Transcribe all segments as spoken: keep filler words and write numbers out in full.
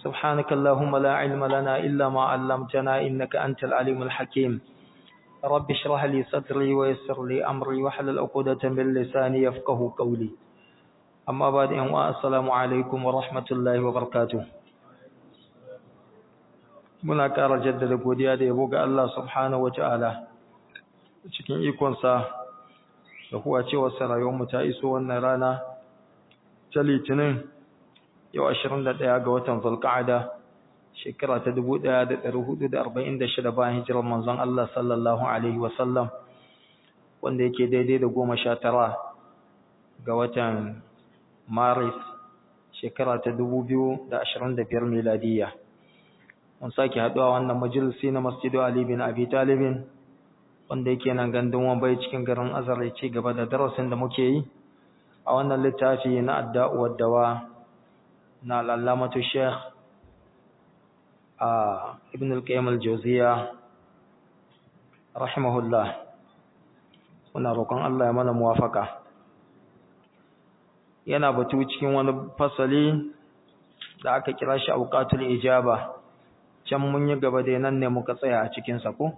سبحانك اللهم لا علم لنا إلا ما علمتنا إنك أنت العليم الحكيم رب اشرح لي صدري ويسر لي أمري واحلل عقدة من لساني يفقهوا قولي أما بعد السلام عليكم ورحمة الله وبركاته muna ƙara jaddada godiya da yabo ga Allah subhanahu wataala cikin ikonsa da kuwa cewa rayuwarmu ta iso wannan rana ta Litinin yau ashirin da ɗaya ga watan Zulqa'ada shekara ta dubu ɗaya da ɗari hudu da arba'in da shida bayan hijirar manzon Allah sallallahu alaihi wasallam wanda yake daidai da goma sha tara ga watan Maris shekara ta dubu biyu da ashirin da biyar miladiyya. Mun sake haɗuwa wannan majalisi na Masjidu Ali bin Abi Talib wanda yake nan gandun Wambai cikin garin Azare ci gaba da darasin da muke yi a wannan littafi na Adda'u wad-Dawa na al-Allamatu Sheikh Ibn al-Qayyim al-Jawziyya rahimahullah. Muna roƙon Allah ya mana muwafaka. Yana batu cikin wani fasali da aka kira shi awqatul ijaba. Can mun yi gaba da nan ne muka tsaya a cikin sa ko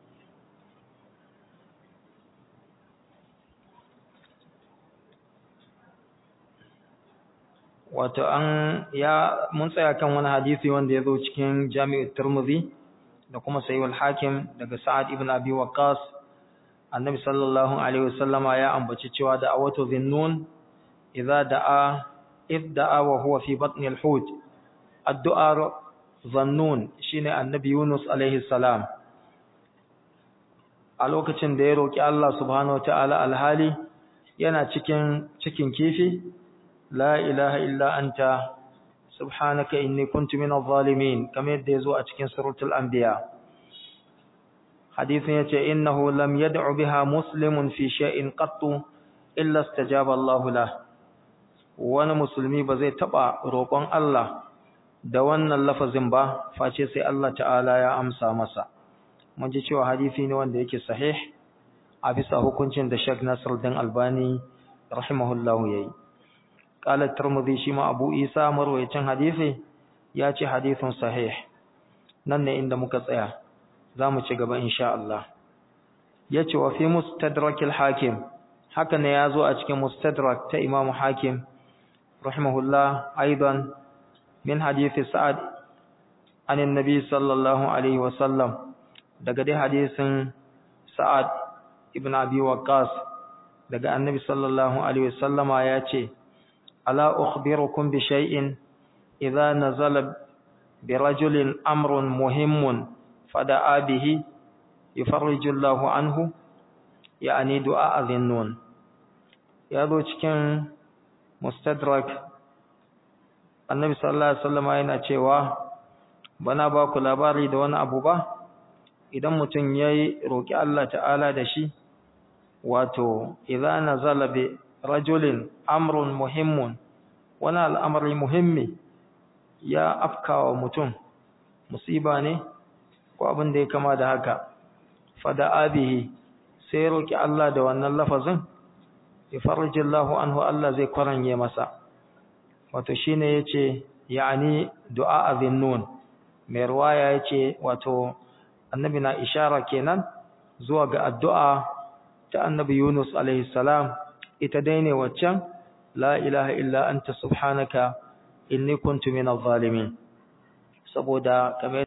wato an ya mun tsaya kan wani hadisi wanda ya zo cikin Jami'ut Tirmidhi da kuma Sahih al-Hakim daga Sa'ad ibn Abi Waqqas Annabi sallallahu alaihi wasallama ya ambaci cewa da awatu dhinnun idza da'a idda'a wa huwa fi batni al-hut addu'a zannun shine Annabi Yunus alaihi salam a lokacin da ya roki Allah subhanahu wataala alhali yana cikin cikin kifi la ilaha illa anta subhanaka inni kuntu minadh zalimin kamar yadda yazo a cikin suratul anbiya hadisin yace innahu lam yad'u biha muslimun fi shay'in qattu illa istajaba Allahu lahu wani musulmi ba zai taba roƙon Allah da wannan lafazin ba face sai Allah ta'ala ya amsa masa mun ji cewa hadisi ne wanda yake sahih a bisa hukuncin da Sheikh Nasiruddin Albani rahimahullahu yayi qala Tirmidhi shi ma Abu Isa marwayacin hadisi ya ce hadisin sahih nan ne inda muka tsaya zamu ci gaba insha Allah yace wa fi mustadrak al-Hakim haka ne yazo a cikin mustadrak ta Imam Hakim rahimahullah aidan من حديث سعد عن النبي صلى الله عليه وسلم daga dai hadisin Sa'ad ibn Abi Waqqas daga Annabi sallallahu alaihi wasallama yace ala ukhbirukum bi shay'in idza nazala bi rajulin amrun muhimmun fada'a bihi yufarriju Allahu anhu yani du'a adhinnun yazo cikin mustadrak Annabi sallallahu alaihi wasallam yana cewa bana ba ku labari da wani abu ba idan mutum yayi roki Allah ta'ala da shi wato idza nazala bi rajulin amrun muhimmun wani al'amari muhimmi ya afkawa mutum musiba ne ko abin da ya kama da haka fada abihi sai roki Allah da wannan lafazin yafarjillahu anhu Allah zai kwaranye masa wato shine yace yani du'a adhinnun mai riwaya yace wato annabi na ishara kenan zuwa ga addu'a ta annabi Yunus alaihi salam ita dai ne waccan la ilaha illa anta subhanaka inni kuntu minadh zalimin saboda kamar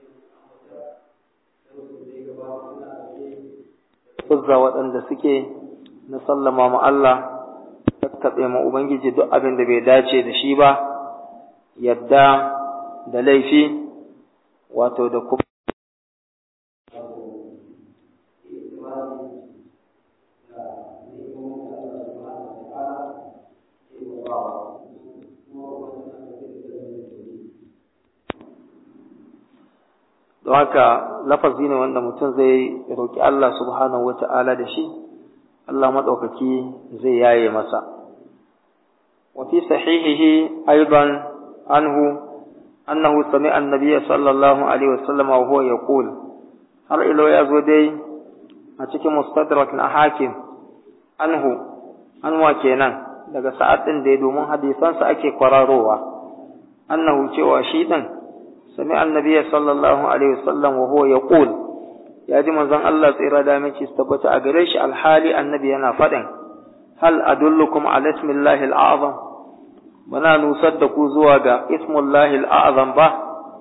uzza waɗanda suke na sallama ma Allah tattabe ma ubangiji duk abin da bai dace da shi ba yadda da laifi wato da kuma don haka lafazi ne wanda mutum zai roki Allah subhanahu wata'ala da shi Allah madaukaki zai yaye masa wa fi sahihihi aidan anhu annahu sami'a an-nabiy sallallahu alaihi wasallam wa huwa yaqul har ilo ya zo dai a cikin mustadrak na hakim anhu anwa kenan daga sa'ad din da domin hadisan sa ake kwararowa annahu cewa shi din sami annabi sallallahu alaihi wasallam wa huwa yaqul ya ji manzon Allah tsira da miki tabbata a gare shi alhali annabi yana faɗin hal adullukum ala ismillahi al'azam bana nusar da ku zuwa ga ismullahi al'azam ba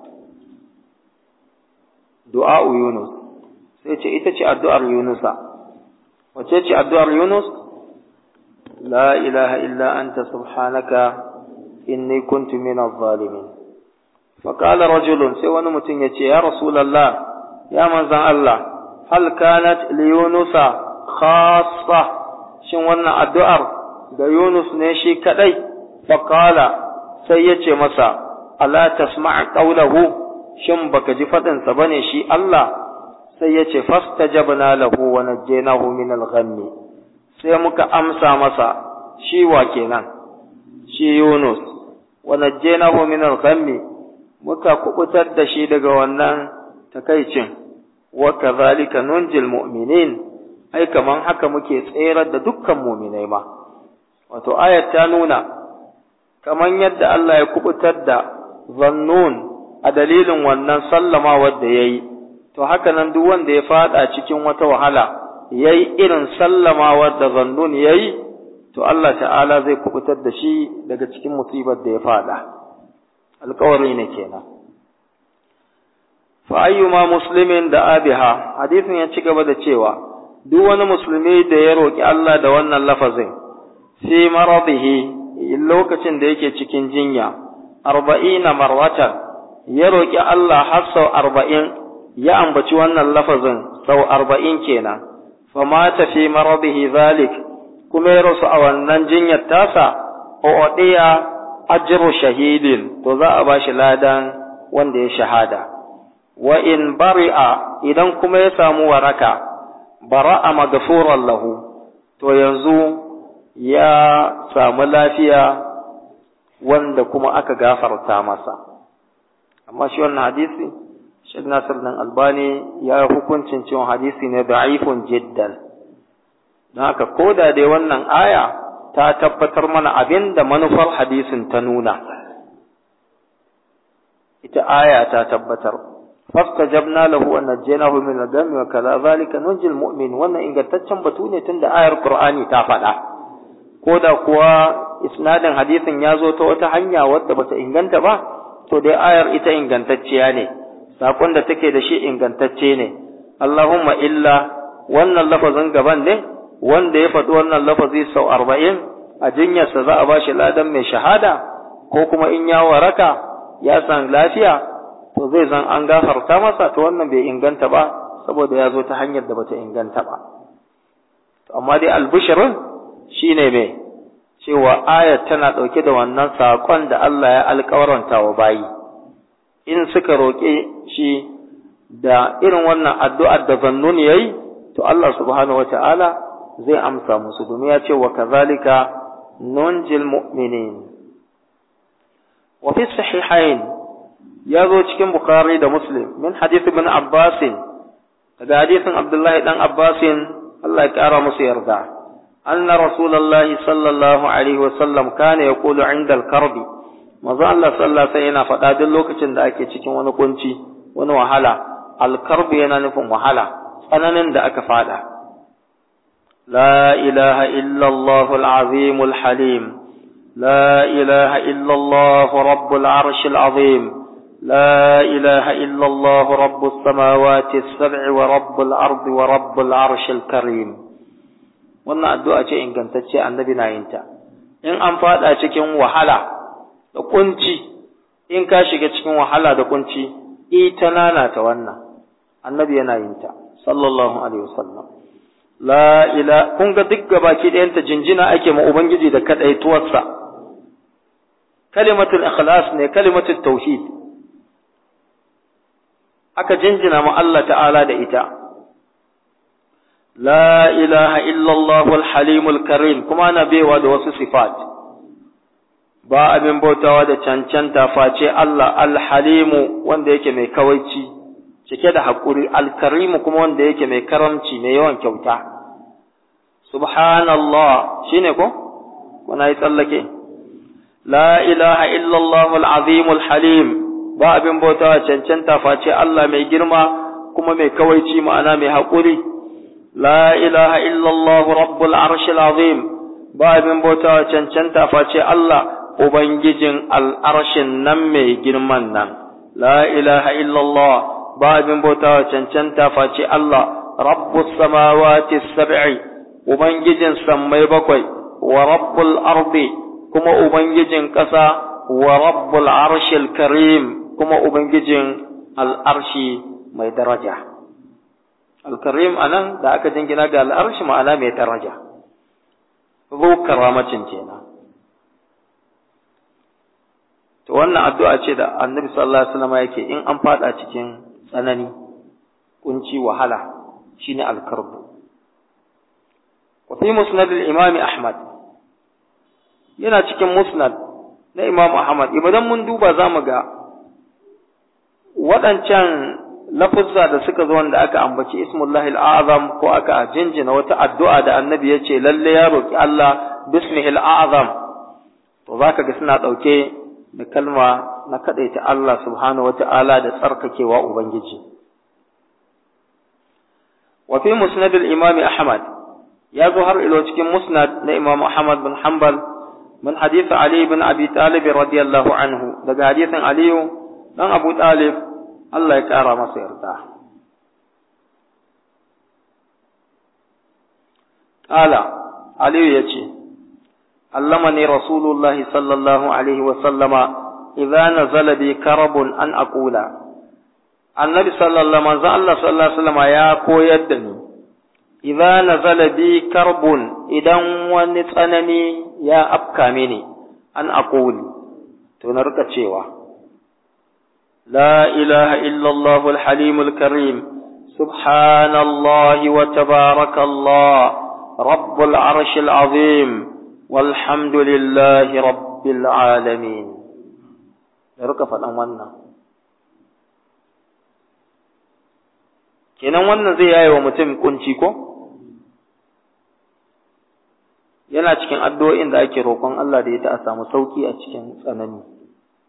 du'a Yunus sai ce ita ce addu'ar Yunusa wace ce addu'ar Yunus la ilaha illa anta subhanaka inni kuntu minaz zalimin fa qala rajulun sai wani mutum yace ya rasulullah ya manzan Allah hal kanat li yunusa khassa shin wannan addu'ar ga Yunus ne shi kadai fa qala sai yace masa ala tasma' qawluhu shin baka ji fadin sa bane shi Allah sai yace fastajabna lahu wa najjaynahu min al-ghammi sai muka amsa masa shi wa kenan shi Yunus wa najjaynahu min al-ghammi muka kubutar da shi daga wannan takaicin wa kadhalika nunjil mu'minin ai kaman haka muke tsayar da dukkan mu'minai ma wato ayat ta nuna kaman yadda Allah ya kubutar da zannun a dalilin wannan sallama wanda yayi to haka nan duk wanda ya fada cikin wata wahala yayi irin sallama wanda zannun yayi to Allah ta'ala zai kubutar da shi daga cikin musibar da ya fada alƙawari ne kenan fa ayyuma muslimin da abiha hadisin ya ci gaba da cewa duk wani musulmi da ya roki Allah da wannan lafazin fi maradihi lokacin da yake cikin jinya arba'ina marwatan ya roki Allah har sau arba'in ya ambaci wannan lafazin sau arba'in kenan fa mata fi maradihi zalik kuma ya rasu a wannan jinyar tasa udiya ajru shahidin to za a bashi ladan wanda ya shahada wa in bari'a idan kuma ya samu waraka bara'a maghfuran lahu to yanzu ya samu lafiya wanda kuma aka gafarta masa amma shi wannan hadisi Sheikh Nasir bin Albani ya hukuncin cewa hadisi ne da'ifun jiddan don haka koda dai wannan aya ta tabbatar mana abinda manufar hadisin ta nuna ita aya ta tabbatar fastajabna lahu wa najjaynahu min al-ghammi wa kadhalika nunjil mu'min wannan ingantaccen batu ne tunda ayar Qur'ani ta faɗa koda kuwa isnadin hadisin ya zo ta wata hanya wadda bata inganta ba to dai ayar ita ingantacciya ne sakon da take da shi ingantacce ne Allahumma illa wannan lafazin gaban ne wanda ya faɗi wannan lafazi sau arba'in a jinyarsa za a ba shi ladan mai shahada ko kuma in ya waraka ya san lafiya to zai zan an gafarta masa to wannan bai inganta ba saboda ya zo ta hanyar da bata inganta ba amma dai albishirin shine mai cewa ayat tana ɗauke da wannan saƙon da Allah ya alƙawaranta wa bayi in suka roƙe shi da irin wannan addu'ar da zannun yayi to Allah subhanahu wata'ala zai amsa musu domin ya ce wa kazalika nunjil mu'minin wa fi sahihain ya zo cikin bukhari da muslim min hadith ibn abbas daga hadithin abdullahi dan abbas Allah ya kara musu yarda anna rasulullahi sallallahu alaihi wasallam kana yaqulu inda al-karb manzo Allah sallallahu alaihi yana faɗa duk lokacin da ake cikin wani kunci wani wahala al-karb yana nufin wahala tsananin da aka fada لا إله إلا الله العظيم الحليم لا إله إلا الله رب العرش العظيم لا إله إلا الله رب السماوات السبع ورب الأرض ورب العرش الكريم wannan addu'a ce ingantacce annabi na yin ta in an fada cikin wahala da kunci in ka shiga cikin wahala da kunci ita nana ta wannan annabi yana yin ta sallallahu alaihi wasallam la ila kun ga duk gabaki ɗayanta jinjina ake ma ubangiji da kadaituwarsa kalimatul ikhlas ne kalimatul tauhid aka jinjina ma Allah ta'ala da ita la ilaha illa Allahul halimul karim kuma ana baiwa da wasu sifat ba abin bautawa da cancanta face Allah al-halimu wanda yake mai kawaici cike da haƙuri alkarimu kuma wanda yake mai karamci mai yawan kyauta subhanallah shine ko kuna yi tsallake la ilaha illallah al-azim al-halim ba abin bautawa cancanta face Allah mai girma kuma mai kawaici ma'ana mai haƙuri. La ilaha illallah rabbul arshil azim ba abin bautawa cancanta face Allah ubangijin al'arshin nan mai girman nan. La ilaha illallah ba abin bautawa cancanta face Allah rabbus samawati sab'i ubangijin sammai bakwai wa rabbul ardi kuma ubangijin ƙasa wa rabbul arshil karim kuma ubangijin al'arshi mai daraja. Al-karim anan da aka jingina ga al'arshi ma'ana mai daraja, zo karamacin kenan. To wannan addu'a ce da Annabi sallallahu alaihi wasallam yake in an fada cikin tsanani, kunci, wahala, shine al-karbu. Wa fi musnad al-Imam Ahmad, yana cikin musnad na Imam Ahmad, idan mun duba zamu ga waɗancan lafuzza da suka zo wanda aka ambaci ismullahi al'azam ko aka jinjina wata addu'a da annabi ya ce lalle ya roƙi Allah bismihil a'azam, to za ka ga suna ɗauke da kalma na kaɗaita Allah subhanahu wa ta'ala da tsarkakewa Ubangiji. Wa fi musnad al-imam Ahmad, ya zo har ilo cikin musnad na Imam Ahmad bin Hanbal min hadith Ali bin Abi Talib radiyallahu anhu, daga hadithin Aliyu dan Abu Talib Allah ya ƙara masa yarda. Ƙala, Aliyu ya ce, Allamani Rasulullah sallallahu Alaihi wasallama, idza nazala bi karabun an aqula. Annabi sallallahu manzo Allah sallallahu Alaihi wasallama ya koyar da ni, idza nazala bi karbun idan wani tsanani ya afka mini, an aquli, to na rika cewa, لا إله إلا الله الحليم الكريم سبحان الله وتبارك الله رب العرش العظيم والحمد لله رب العالمين. ركف الأمانة kenan wannan zai yaye wa mutum kunci ko yana cikin addu'o'in da ake roƙon Allah da ya ta samu sauki a cikin tsanani.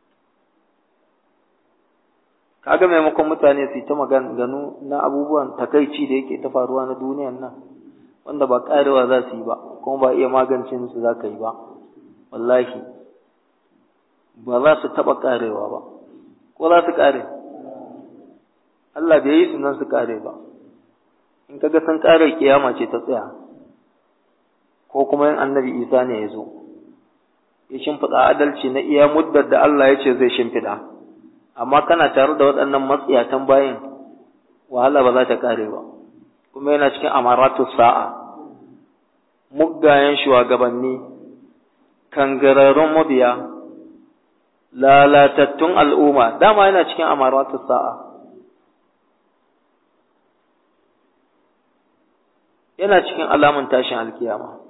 Kaga maimakon mutane su ta maganganu na abubuwan takaici da yake ta faruwa na duniyan nan wanda ba karewa za su yi ba kuma ba iya magancin su za ka yi ba, wallahi ba za su taba karewa ba, ko za su kare? Allah bai yi su nan su kare ba. In kaga sun kare kiyama ce ta tsaya ko kuma yin annabi Isa ne ya zo ya shimfiɗa adalci na iya muddar da Allah ya ce zai shimfiɗa. Amma kana tare da waɗannan matsiyatan bayin wahala ba za ta kare ba, kuma yana cikin amaratu sa'a, muggayen shugabanni, kangararrun mabiya, lalatattun al'umma, dama yana cikin amaratu sa'a. Yana cikin alamun tashin alkiyama.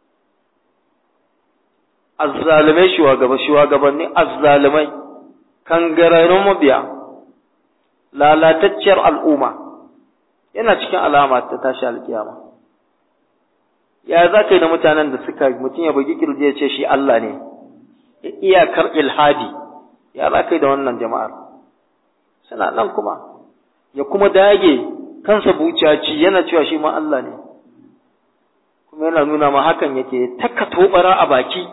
Azzalumai shugabanni, azzalumai. Kangararrun mabiya, lalatacciyar al'umma, yana cikin alama ta tashi alkiyama. Ya za ka yi da mutanen da suka mutum ya bugi kirji ya ce shi Allah ne, iyakar ilhadi, ya za ka yi da wannan jama'ar? Suna nan kuma, ya kuma dage kansa bucaci yana cewa shi ma Allah ne, kuma yana nuna ma hakan yake taka tobara a baki,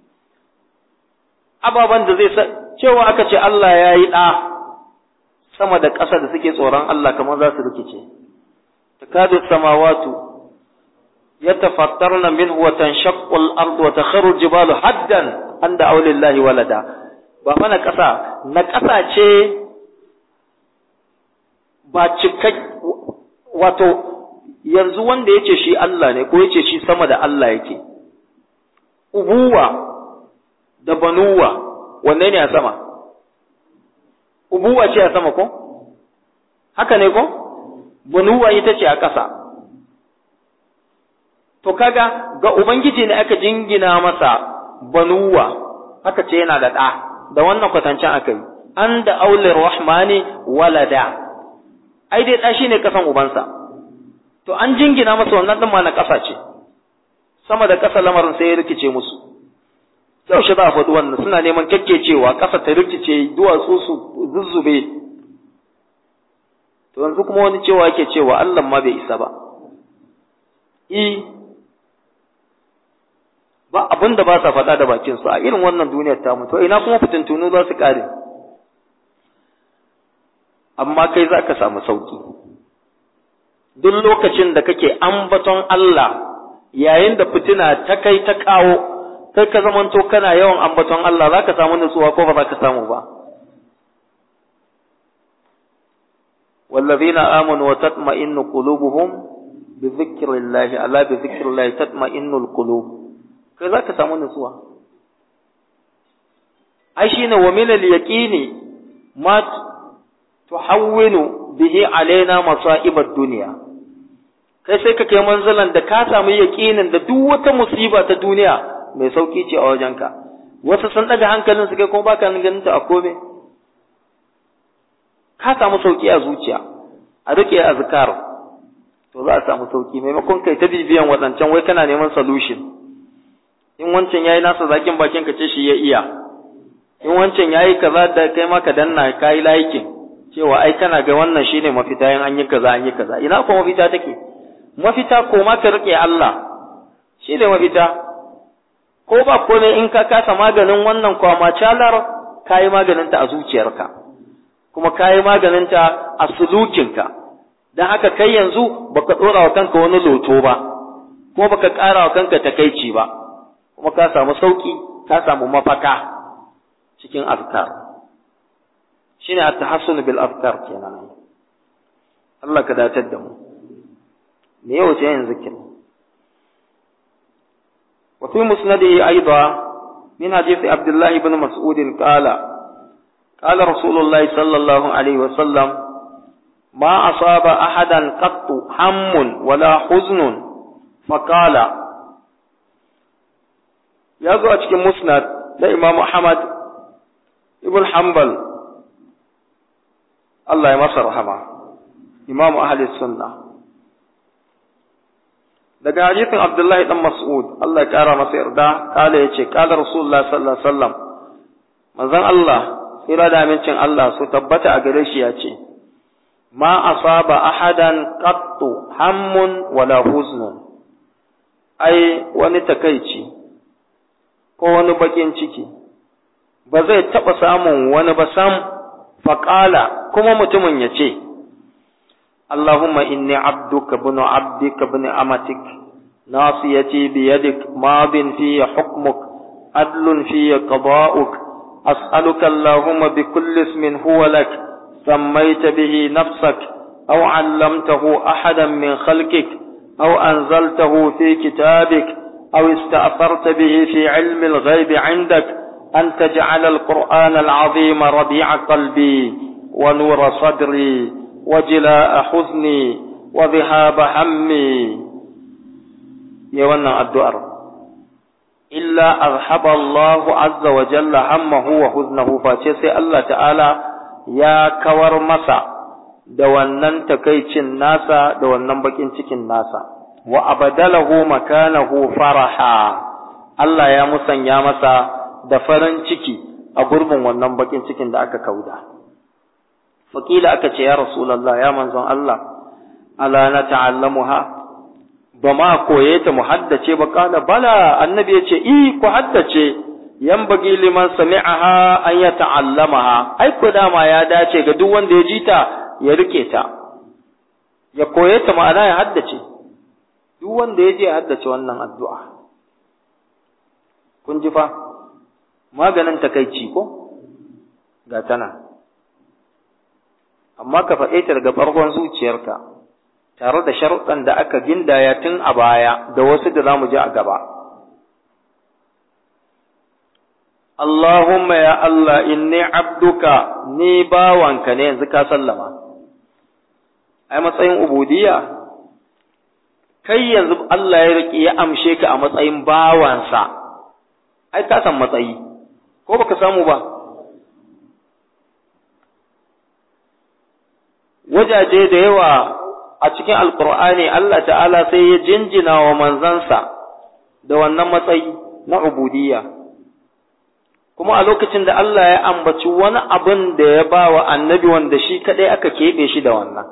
ababen da zai cewa aka ce Allah ya yi ɗa sama da ƙasa da suke tsoron Allah kamar za su rikice. Takadu samawatu yatafattarna minhu wa tanshaqqu al-ardu wa takharu al-jibalu haddan an da'u lillahi walada. Ba fa na ƙasa, na ƙasa ce ba cikak wato yanzu wanda yace shi Allah ne ko yace shi sama da Allah yake. Ubuwa da banuwa wanne ne a sama? Ubuwa ce a sama ko? Haka ne ko? Banuwa ita ce a ƙasa. To kaga ga Ubangiji ne aka jingina masa banuwa, haka ce yana da ɗa, da wannan kwatancin aka yi, an da aulir rahmani walada, ai dai ɗa shi ne ƙasan ubansa. To an jingina masa wannan ɗin ma na ƙasa ce, sama da ƙasa lamarin sai ya rikice musu. yaushe za a faɗi wannan suna neman kyakkecewa ƙasa ta rikice duwatsu su zuzzube to yanzu kuma wani cewa yake cewa Allah ma bai isa ba i ba abin da ba sa faɗa da bakin su a irin wannan duniyar ta mu to ina kuma fitintunu za su ƙare amma kai za ka samu sauki duk lokacin da kake ambaton Allah yayin da fitina ta kai ta kawo kai ka zamanto kana yawan ambaton Allah za ka samu nutsuwa ko ba za ka samu ba والذين آمنوا وتطمئن قلوبهم بذكر الله ألا بذكر الله تطمئن القلوب كذا كسامون نسوا أيشين ومن اليقين ما تحول به علينا مصائب الدنيا kai sai ka kai manzalan da ka samu yaƙinin da duk wata musiba ta duniya mai sauki ce a wajenka wasu sun daga hankalin su kai kuma baka ganin ta a kome ka samu sauki a zuciya a rike azkar to za a samu sauki maimakon kai ta bibiyan wadancan wai kana neman solution in wancan yayi nasa zakin bakin ka ce shi ya iya in wancan yayi kaza da kai ma ka danna kai laikin cewa ai kana ga wannan shine mafita in an yi kaza an yi kaza ina ko mafita take mafita ko ma ka rike Allah shine mafita ko ba ko ne in ka kasa maganin wannan kwama calar kai maganin ta a zuciyarka kuma kai maganin ta a sulukinka dan haka kai yanzu baka dora wa kanka wani loto ba kuma baka ƙara wa kanka takeici ba kuma ka samu sauki ka samu mafaka cikin azkar shine at-tahassun bil azkar kenan Allah ka datar da mu me yau ce yanzu kin wa fi musnadihi aidan min hadith Abdullah ibn Mas'ud qala قال رسول الله صلى الله عليه وسلم ما أصاب أحدا قط هم ولا حزن فقال يقول أتكي مسند لإمام أحمد ابن حنبل الله يمسر رحمه إمام أهل السنة daga hadisin Abdullahi dan Mas'ud Allah ya kara masa yarda kala yace kala Rasulullah sallallahu alaihi wasallam manzon Allah tsira da amincin Allah su tabbata a gare shi ya ce, Ma asaba ahadan qattu hammun wala huznun, ai, wani takaici ko wani bakin ciki, ba zai taɓa samun wani ba sam faƙala kuma mutumin ya ce, Allahumma inni abduka bunu abdika bunu amatik, nasiyati biyadik madin fiye hukmuk, adlun fiye qada'uk, أسألك اللهم بكل اسم هو لك سميت به نفسك أو علمته أحدا من خلقك أو أنزلته في كتابك أو استأثرت به في علم الغيب عندك أن تجعل القرآن العظيم ربيع قلبي ونور صدري وجلاء حزني وذهاب همي يوانا الدؤر illa azhaba Allahu azza wa jalla hammahu wa huznahu face sai Allah ta'ala ya kawar masa da wannan takaicin nasa da wannan bakin cikin nasa wa abadalahu makanahu faraha Allah ya musanya masa da farin ciki a gurbin wannan bakin cikin da aka kauda fakila aka ce ya rasulullah ya manzon Allah ala na ta'allamuha ba ma koye ta mu haddace ba kana bala annabi ya ce i ku haddace yanbaghi liman sami'aha an yata'allamaha ai ko dama ya dace ga duk wanda ya ji ta ya rike ta ya koye ta ma'ana ya haddace duk wanda ya je ya haddace wannan addu'a kun ji fa maganin takeici ko ga tana amma ka faɗe ta daga farkon zuciyarka tare da sharuɗan da aka gindaya tun a baya da wasu da zamu ji a gaba. Allahumma ya Allah inni abduka ni bawanka ne yanzu ka sallama. Ai matsayin ubudiyya kai yanzu Allah ya riƙe ya amshe ka a matsayin bawansa. Ai ka san matsayi ko baka samu ba? Wajaje da yawa a cikin alkur'ani Allah ta'ala sai ya jinjina wa manzansa da wannan matsayi na ubudiyya kuma a lokacin da Allah ya ambaci wani abin da ya ba wa annabi wanda shi kadai aka keɓe shi da wannan.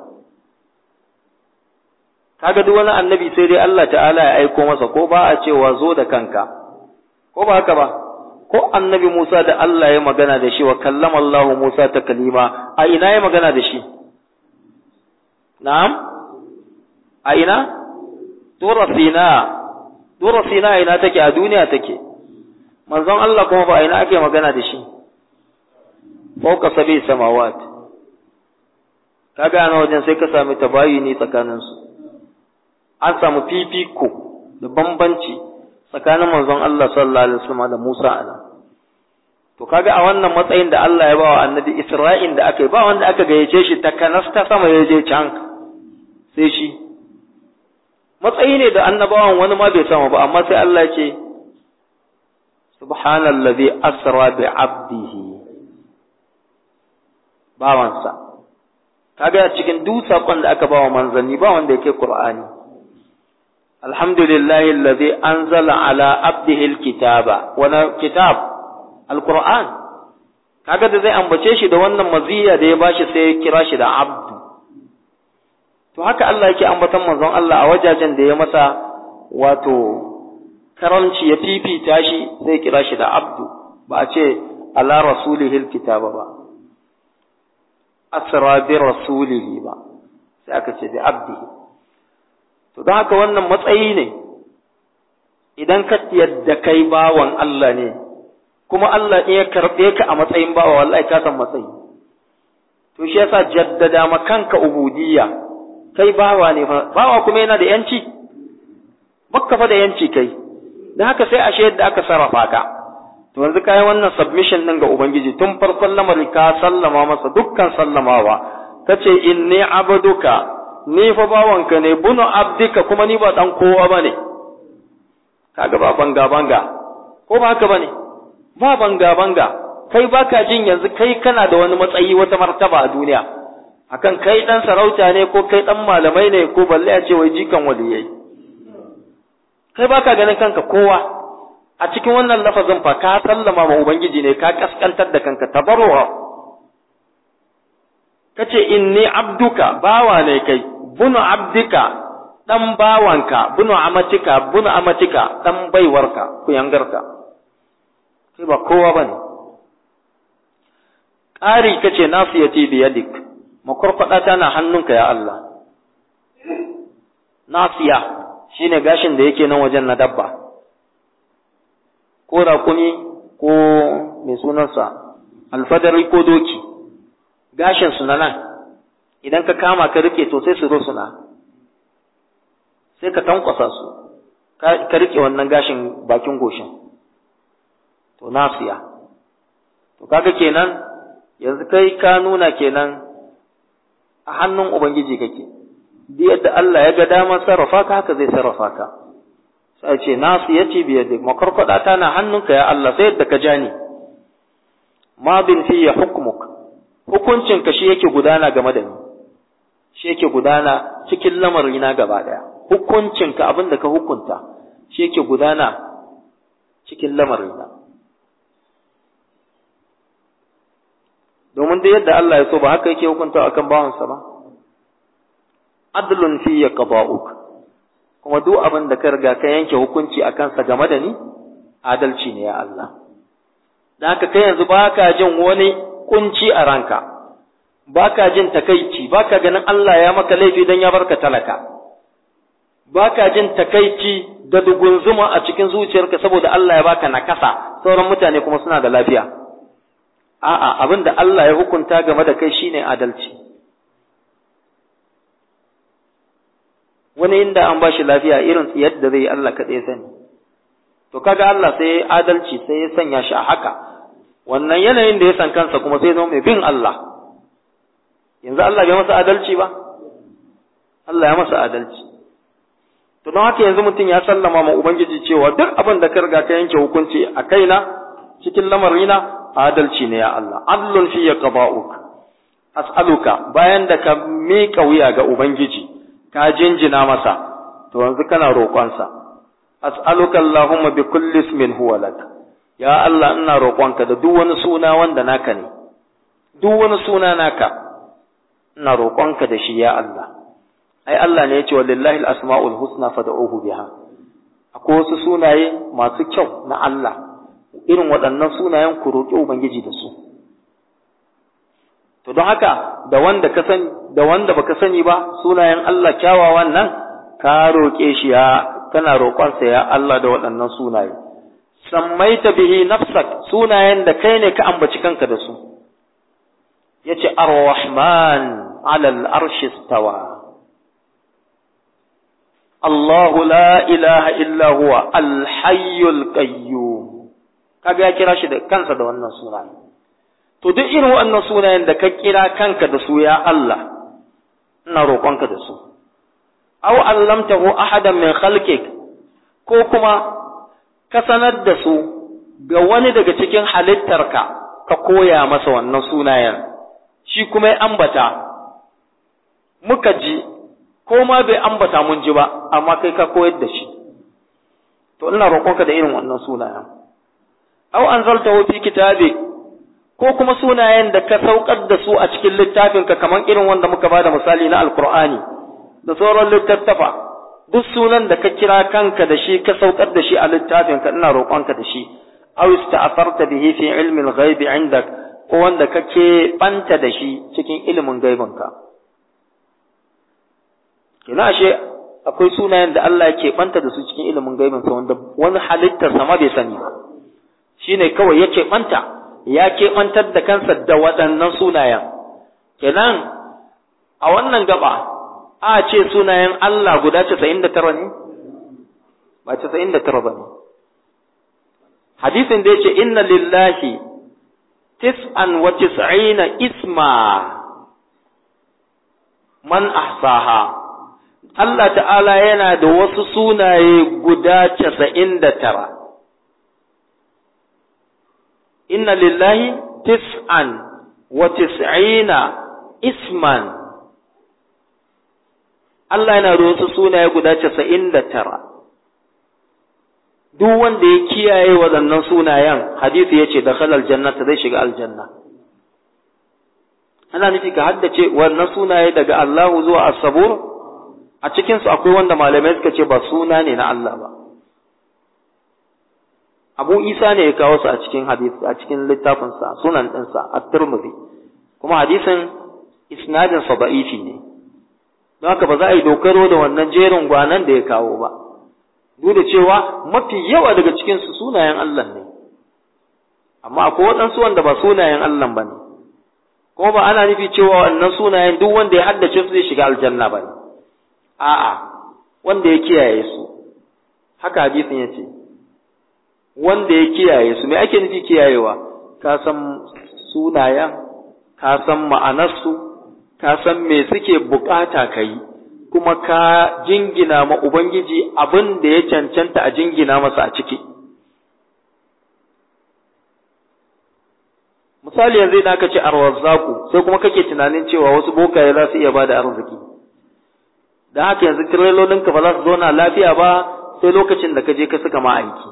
Kaga duk wani annabi sai dai Allah ta'ala ya aiko masa, ko ba a cewa zo da kanka, ko ba haka ba, ko annabi Musa da Allah ya magana da shi wa kallama Allah Musa ta kalima, a ina ya magana da shi? Na'am? A ina? Tura Sina, Tura Sina ina take, a duniya take. Manzon Allah kuma ba a ina ake magana da shi? Fauka sabi samawat. Kaga ana wajen sai ka sami tabayuni tsakaninsu. An samu fifiko da bambanci tsakanin manzon Allah sallallahu alaihi wasallam da Musa ana. To kaga a wannan matsayin da Allah ya bawa annabi Isra'il da aka yi, ba wanda aka gayyace shi ta kanasta sama ya je can sai shi. Matsayi ne da annabawan wani ma bai sama ba, amma sai Allah ya ce subhanallazi asra bi 'abdihi, bawansa. Kaga cikin duk sakon da aka bawa manzanni ba wanda yake Qur'ani. Alhamdulillahi allazi anzala ala abdihi alkitaba, wala kitab alquran. Kaga da zai ambace shi da wannan maziya da ya bashi sai ya kira shi da abdu. To haka Allah yake ambatan manzon Allah a wajajen da ya masa wato karanci, ya fifita shi sai kira shi da abdu, ba a ce ala rasulihi alkitaba ba, asra bi rasulihi ba, sai aka ce bi abdihi. To don haka wannan matsayi ne, idan ka yadda kai bawan Allah ne, kuma Allah ne ya karɓe ka a matsayin bawa, wallahi ka san matsayi. To shi yasa jaddada ma kanka ubudiyya, kai bawa ne fa, bawa kuma yana da yanci, bakka fa da yanci kai. Don haka sai ashe yadda aka sarrafa ka. To yanzu kai wannan submission din ga Ubangiji, tun farkon lamari ka sallama masa dukkan sallamawa, kace inni abduka, ni fa bawanka ne, bunu abdika, kuma ni ba dan kowa bane. Kaga ba banga banga, ko ba haka bane? Ba banga banga. Kai baka jin yanzu kai kana da wani matsayi, wata martaba a duniya, akan kai dan sarauta ne ko kai dan malamai ne, ko balle a ce wai jikan waliyai. Kai baka ganin kanka kowa. A cikin wannan lafazin fa ka sallama ma Ubangiji ne, ka kaskantar da kanka, tabarru'a. Kace inni abduka, bawa ne kai, bunu abdika, dan bawanka, bunu amatika, bunu amatika, dan baiwarka, kuyangarka. Kai ba kowa bane. Ƙari kace nasiyati bi yadik, makwarkwada tana hannunka ya Allah. Nasiya shine gashin da yake nan wajen na dabba, ko raƙumi ko mai sunansa alfadari ko doki, gashin su na nan idan ka kama ka rike to sai su zo suna, sai ka tankwasa su ka rike wannan gashin bakin goshin, to nasiya. To kaga kenan yanzu kai ka nuna kenan a hannun Ubangiji kake, duk yadda Allah ya ga damar sarrafa ka haka zai sarrafa ka. Sai ce nasu yace bi yadda makarkwada ta na hannunka ya Allah, sai yadda ka ja ni. Ma bin fiye hukmuk, hukuncin ka shi yake gudana game da ni, shi yake gudana cikin lamarina gaba daya. Hukuncin ka abin da ka hukunta shi yake gudana cikin lamarina. Domin da yadda Allah ya so ba haka yake hukunta akan bawansa ba. Adlun fiye qada'uk, kuma duk abin da ka riga ka yanke hukunci a kansa game da ni, adalci ne ya Allah. Da haka kai yanzu ba ka jin wani kunci a ranka, ba ka jin takaici, ba ka ganin Allah ya maka laifi don ya barka talaka, ba ka jin takaici da dugunzuma a cikin zuciyarka saboda Allah ya baka nakasa, sauran mutane kuma suna da lafiya. A'a, abin da Allah ya hukunta game da kai shine adalci. Wani inda an ba shi lafiya irin tsiyar da zai Allah kaɗai sani. To kaga Allah sai ya adalci, sai ya sanya shi a haka. Wannan yanayin da ya san kansa kuma sai zama mai bin Allah. Yanzu Allah bai masa adalci ba? Allah ya masa adalci. To don haka yanzu mutum ya sallama ma Ubangiji cewa duk abin da ka riga ka yanke hukunci a kaina cikin lamarina adalci ne ya Allah. Adlun fi qada'uk. As'aluka, bayan da ka miƙa wuya ga Ubangiji, ka jinjina masa, to yanzu kana roƙonsa. As'aluka Allahumma bi kulli ismin huwa lak. ya Allah ina roƙonka da duk wani suna wanda naka ne duk wani suna naka ina roƙonka da shi ya Allah ai Allah ne ya ce wallahi al-asma'ul husna fad'uhu biha akwai wasu sunaye masu kyau na Allah irin waɗannan sunayen ku roƙi ubangiji da su to don haka da wanda ka sani da wanda baka sani ba sunayen Allah kyawawan nan ka roƙe shi ya kana roƙonsa ya Allah da waɗannan sunaye sammaita bihi nafsak sunayen da kai ne ka ambaci kanka da su yace ar-rahman 'ala al-arshi istawa Allahu la ilaha illa huwa al-hayyul qayyum kaga ya kira shi da kansa da wannan sunaye to duk irin wannan sunayen da ka kira kanka da su ya Allah ina roƙonka da su aw allamtahu ahadan min khalqik ko kuma ka sanar da su ga wani daga cikin halittarka ka koya masa wannan sunayen shi kuma ya ambata muka ji ko ma bai ambata mun ji ba amma kai ka koyar da shi to ina roƙonka da irin wannan sunayen aw anzaltahu fi kitabi ko kuma sunayen da ka saukar da su a cikin littafinka kamar irin wanda muka bada misali na alqur'ani da sauran littattafa duk sunan da ka kira kanka da shi ka saukar da shi a littafinka ina roƙonka da shi aw ista'farta bihi fi ilmi al-ghaib 'indak ko wanda kake banta da shi cikin ilimin gaibinka kina ashe akwai sunayen da Allah yake banta da su cikin ilimin gaibinsa wanda wani halittar sama bai sani ba shine kawai yake banta ya keɓantar da kansa da waɗannan sunayen kenan a wannan gaba a ce sunayen Allah guda casa'in da tara ne ba casa'in da tara ba ne hadisin da ya ce inna lillahi tis'an wa tis'ina isma man ahsaha Allah ta'ala yana da wasu sunaye guda casa'in da tara inna lillahi tis'an wa tis'ina isman Allah yana da wasu sunaye guda casa'in da tara duk wanda ya kiyaye waɗannan sunayen hadisi yace dakhala aljannata zai shiga aljanna ana nufi ka haddace wannan sunaye daga Allahu zuwa as-sabur a cikin su akwai wanda malamai suka ce ba suna ne na Allah ba Abu Isa ne ya kawo su a cikin hadisi a cikin littafin sa sunan din sa at-Tirmidhi kuma hadisin isnadin sa da'ifi ne don haka ba za a yi dokaro da wannan jerin gwanan da ya kawo ba duk da cewa mafi yawa daga cikin su sunayen Allah ne amma akwai waɗansu wanda ba sunayen Allah ba ne kuma ba ana nufi cewa wannan sunayen duk wanda ya haddace su zai shiga aljanna ba ne a'a wanda ya kiyaye su haka hadisin ya ce wanda ya kiyaye su me ake nufi kiyayewa ka san sunayen ka san ma'anarsu ka san me suke bukata ka yi kuma ka jingina ma ubangiji abin da ya cancanta a jingina masa a ciki misali yanzu idan aka ce arwazzaku sai kuma kake tunanin cewa wasu bokaye za su iya bada arziki dan haka yanzu tirelolinka ba za su zauna lafiya ba sai lokacin da ka je ka saka ma aiki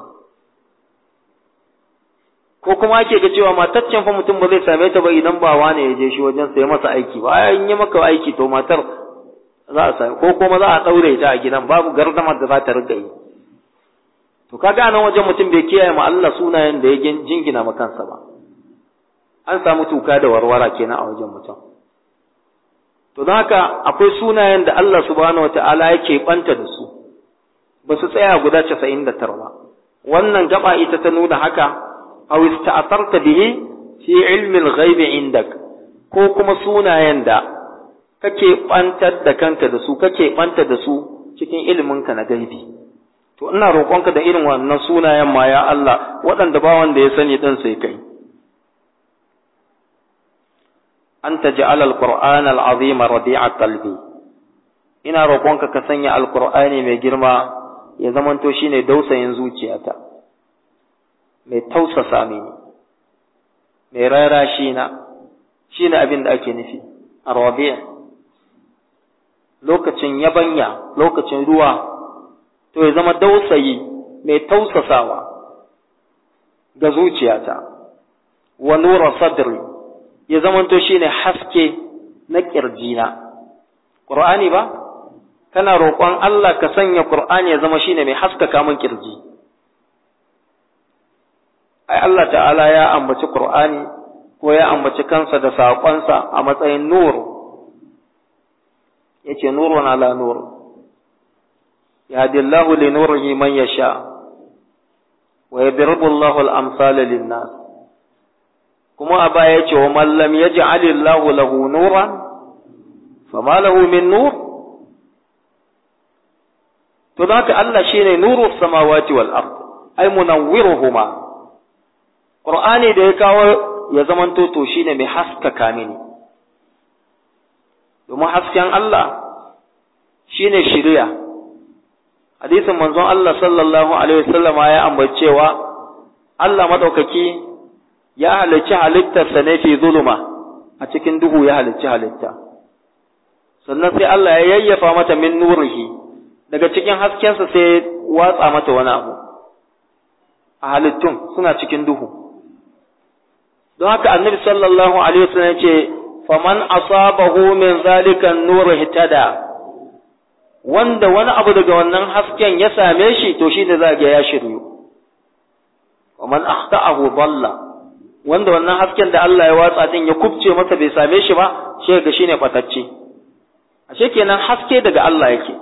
ko kuma ake ga cewa mataccen fa mutum ba zai same ta ba idan ba wane ya je shi wajen sai masa aiki ba in yi maka aiki to matar za a same ko kuma za a daure ta a gidan babu gardamar da za ta riga yi to kaga nan wajen mutum bai kiyaye ma Allah sunayen da ya jingina ma kansa ba an samu tuka da warwara kenan a wajen mutum to don haka akwai sunayen da Allah subhanahu wataala yake banta da su ba su tsaya guda casa'in da tara ba wannan gaba ita ta nuna haka aw ista'tarta bihi fi ilmi al-ghaib indak ko kuma sunayen da kake bantar da kanka da su kake banta da su cikin ilimin ka na gaibi to ina roƙonka da irin wannan sunayen ma ya Allah waɗanda ba wanda ya sani din sai kai anta ja'ala al-qur'ana al-azima rabi'a qalbi ina roƙonka ka sanya al-qur'ani mai girma ya zamanto shine dausayin zuciyata mai tausasa mini mai rarashi na shine abin da ake nufi ar-rabi' lokacin yabanya lokacin ruwa to ya zama dausayi mai tausasawa ga zuciyata wa nura sadri ya zamanto shine haske na kirjina. Qur'ani ba kana roƙon Allah ka sanya Qur'ani ya zama shine mai haskaka min kirji. Ai Allah ta'ala ya ambaci Qur'ani ko ya ambaci kansa da saƙonsa a matsayin nur, yace nurun ala nur yahdillahu li nurihi man yasha wa yadribu Allahu al-amsala lin-nas. Kuma a baya yace wa man lam yaj'alillahu lahu nuran fama lahu min nur. To haka Allah shine nuru samawati wal ard ay munawwiruhuma. Qur'ani da ya kawo ya zaman to shine mai haskaka mini, domin hasken Allah shine shiriya. Hadisin manzon Allah sallallahu alaihi wasallam ya ambacewa Allah madaukaki ya halicci halittarsa ne fi zuluma, a cikin duhu ya halicci halitta, sannan sai Allah ya yayyafa mata min nurihi, daga cikin haskensa sai watsa mata wani abu a halittun suna cikin duhu. Don haka annabi sallallahu alaihi wasallam ce faman asabahu min zalika an-nur ihtada, wanda wani abu daga wannan hasken ya same shi to shi da zaga ya shiryu. Waman akhta'ahu dalla, wanda wannan hasken da Allah ya watsa din ya kubce masa bai same shi ba, shi ga shine fatacce. Ashe kenan haske daga Allah yake.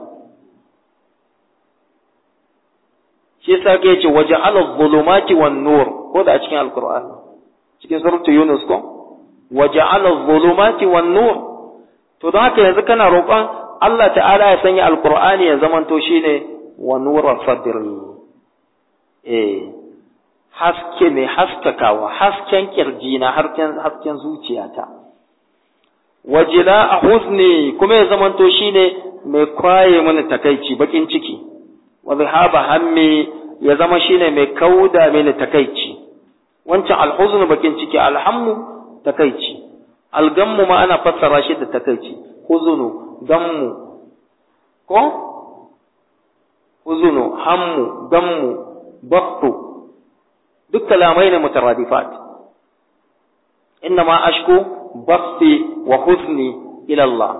Shi yasa yake ce waja'ala adh-dhulumati wan-nur, ko da a cikin alqur'ani cikin suratul Yunus ko waja'ala adh-dhulumati wan-nur. To don haka yanzu kana roƙon Allah ta'ala ya sanya alqur'ani ya zamanto shine wa nura sadri, eh haske mai haskakawa, hasken kirjina, hasken hasken zuciyata. Wajila huzni, kuma ya zamanto shine mai kwaye mana takeici, bakin ciki. Wa dhahaba hammi, ya zama shine mai kauda mini takeici. Wancan alhuznu bakin ciki, alhammu takeici, algammu ma ana fassara shi da takeici. Huzunu, gammu, ko huzunu, hammu, gammu, baktu, duk kalamai ne mutaradifat. Innama ashku bakti wa huzni ila Allah.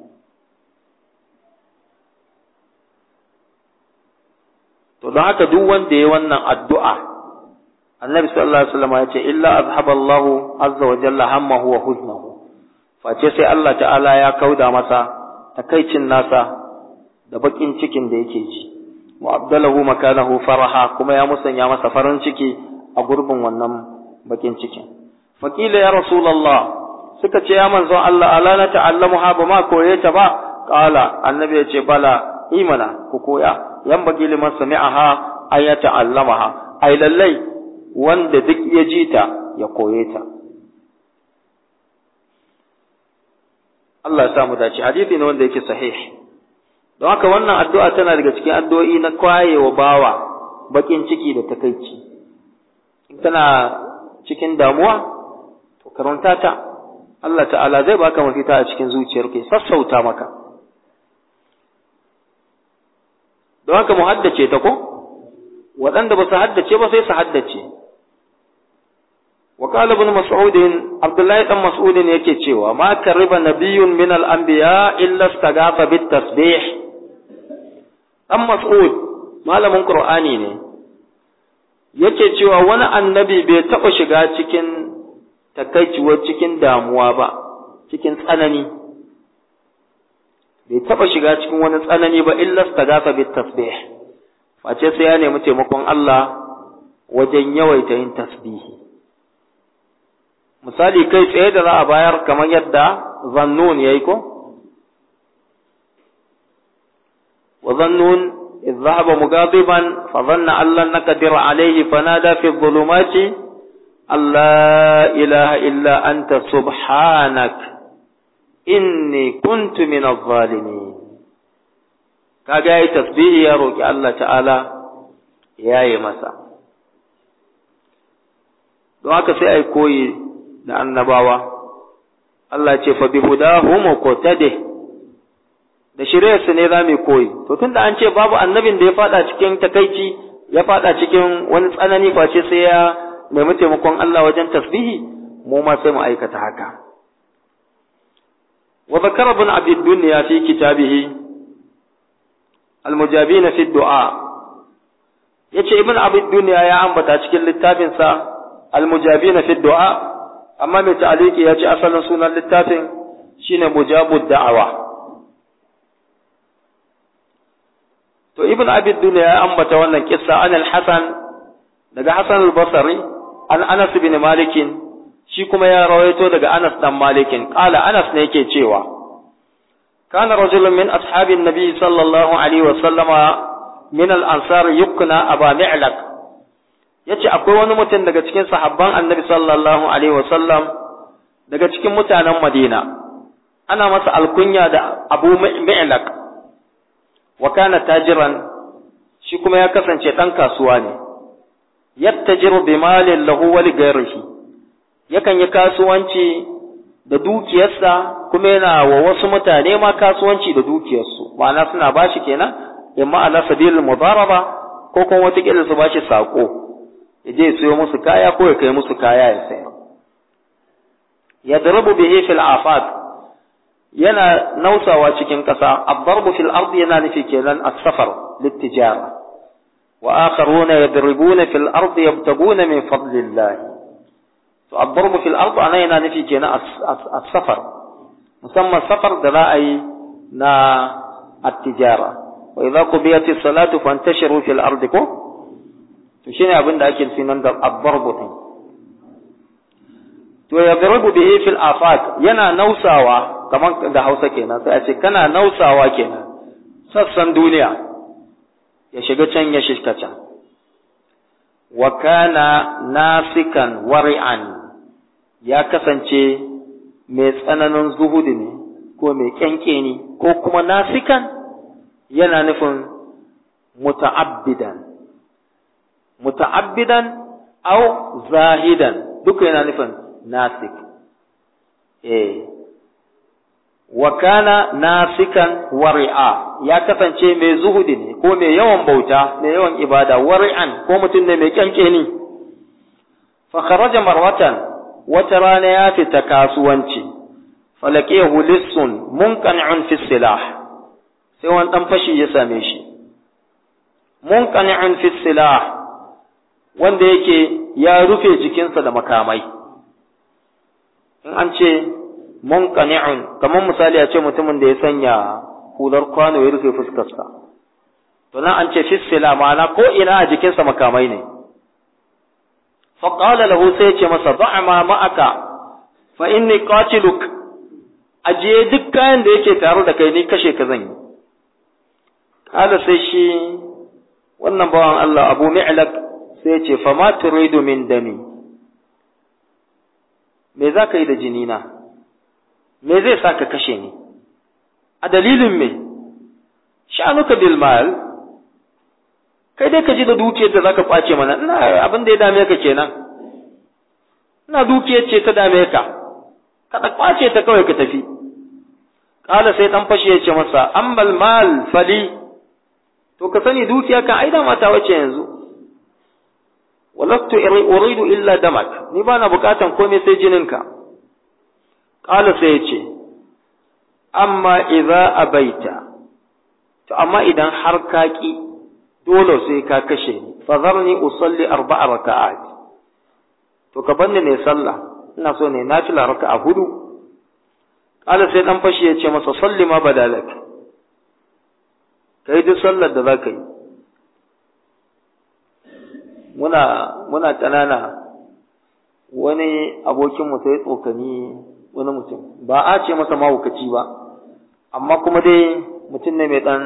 To don haka duk wanda ya wannan addu'a, Annabi sallallahu alaihi wasallam ya ce illa azhaba Allahu azza wa jalla hammahu wa huznahu, face sai Allah ta'ala ya kauda masa takaicin nasa da bakin cikin da yake ji, wa abdalahu makanahu faraha, kuma ya musanya masa farin ciki a gurbin wannan bakin cikin. Fakila ya Rasulullah, suka ce ya manzon Allah, ala na ta'allamuha ba ma koye ta ba? Qala, annabi ya ce bala, imana ku koya, yan bagi liman sami'aha ay ya ta'allamaha, ay lallai wanda duk ya ji ta ya koye ta. Allah ya samu dace. Hadisi ne wanda yake sahih. Don haka wannan addu'a tana daga cikin addu'o'i na kwayewa bawa bakin ciki da takeici. In kana cikin damuwa to karanta ta, Allah ta'ala zai baka mafita a cikin zuciyarka, sassauta maka. Don haka mu haddace ta ko? Waɗanda ba su haddace ba sai su haddace. وقال ابن مسعود عبد الله بن مسعود yake cewa ma kariba nabiyyun min al-anbiya illa istaghatha bit-tasbih. Dan Mas'ud malamin Qur'ani ne, yake cewa wani annabi bai taɓa shiga cikin takaiciwa, cikin damuwa ba, cikin tsanani, bai taɓa shiga cikin wani tsanani ba illa istaghatha bit-tasbih, face sai ya nemi taimakon Allah wajen yawaita yin tasbihi. Misali kai tsaye da za a bayar kamar yadda Zannun yayi ko, wa Zannun idh dhahaba mughadiban fa dhanna an lan naqdir alayhi fanada fi dhulumati alla ilaha illa anta subhanak inni kuntu min adh-dhalimin. Kaga yayi tasbihi ya roki Allah ta'ala yayi masa. Don haka sai ai koyi da annabawa. Allah ce fa bi hudahum muqtadi, da shiriyarsu ne za mu koyi. To tunda an ce babu annabin da ya fada cikin takaici, ya fada cikin wani tsanani face sai ya nemi taimakon Allah wajen tasbihi mu ma sai mu aikata haka. Wa zakara ibn Abi Dunya fi kitabihi al-mujabin fi du'a, yace ibn Abi Dunya ya ambata cikin littafin sa al-mujabin fi du'a, amma mai ta'aliki yace asalin sunan littafin shine mujabud da'awa. To ibn Abi Dunya ya ambata wannan kissa an al-Hasan daga Hasan al-Basri an Anas bin Malik, shi kuma ya rawaito daga Anas dan Malik. Qala Anas ne yake cewa kana rajulun min ashabin nabi sallallahu alaihi wa sallama min al-ansar yukna aba mi'laq, yace akwai wani mutum daga cikin sahabban annabi sallallahu alaihi wa sallam daga cikin mutanen Madina ana masa alkunya da Abu Mi'laq, wa kana tajiran, shi kuma ya kasance dan kasuwa ne, yattajiru bi malin lahu wa li ghayrihi, yakan yi kasuwanci da dukiyarsa kuma yana wa wasu mutane ma kasuwanci da dukiyarsu, ma'ana suna bashi kenan imma ala sabilil mudaraba ko kuma wata kila su bashi sako ya je sayo musu kaya ko ya kai musu kaya ya sayar. Yadrubu bihi fil afaq, yana nausawa cikin ƙasa. Ad-darbu fil ardi yana nufi kenan as-safar lit-tijara, wa akharuna yadribuna fil ardi yabtaguna min fadlillah. To ad-darbu fil ardi ana yana nufi kenan as-safar, musamman safar da za a yi na at-tijara. Wa idza qudiyatis salatu fantashiru fil ardi, ko to shine abin da ake nufi nan da ad-darbu din. To yadrubu bihi fil afaq, yana nausawa kamar da Hausa kenan, sai a ce kana nausawa kenan sassan duniya, ya shiga can ya shiga can. Wa kana nasikan wari'an, ya kasance mai tsananin zuhudi ne ko mai kyankyeni, ko kuma nasikan yana nufin muta'abbidan muta'abbidan au zahidan, duka yana nufin nasik. eh wa kana nasikan wari'a, ya kasance mai zuhudi ne ko mai yawan bauta, mai yawan ibada. Wari'an ko mutum ne mai kyankyeni. Fa kharaja marwatan, wata rana ya fita kasuwanci. Falaqiyahu lissun munqani'un fi silah, sai wani dan fashi ya same shi. Munqani'un fi silah, wanda yake ya rufe jikinsa da makamai. In an ce munqani'un, kamar misali a ce mutumin da ya sanya hular kwano ya rufe fuskarsa, to nan an ce fisila, ma'ana ko ina a jikinsa makamai ne. fa qala lahu, sai ya ce masa da'a ma ma'aka fa inni qatiluk, ajiye duk kayan da yake tare da kai, ni kashe ka zan yi. Kala sai shi wannan bawan Allah Abu Mi'laq sai ya ce fa ma turidu min dami, me za ka yi da jinina? Me zai sa ka kashe ni? A dalilin me? Sha'anuka bil mal, kai dai ka ji da dukiyar da zaka kwace mana, ina abin da ya dame ka kenan. Ina dukiyar ce ta dame ka, ka da kwace ta kawai ka tafi. Kala sai dan fashi ya ce masa, ammal mal fali, to ka sani dukiya kan aida mata wace yanzu. Walastu uridu illa damak, ni ba na bukatan komai sai jininka. Ƙala sai ya ce, amma idza abaita, to amma idan har ka ƙi, dole sai ka kashe ni, fa zarni usalli arba'a raka'at, to ka banni ne sallah, ina so ne nafila raka'a hudu. Ƙala sai dan fashi ya ce masa, salli ma badalak, kai duk sallar da za ka yi. Muna muna ƙanana, wani abokinmu sai tsokani wani mutum, ba a ce masa mahaukaci ba, amma kuma dai mutum ne mai ɗan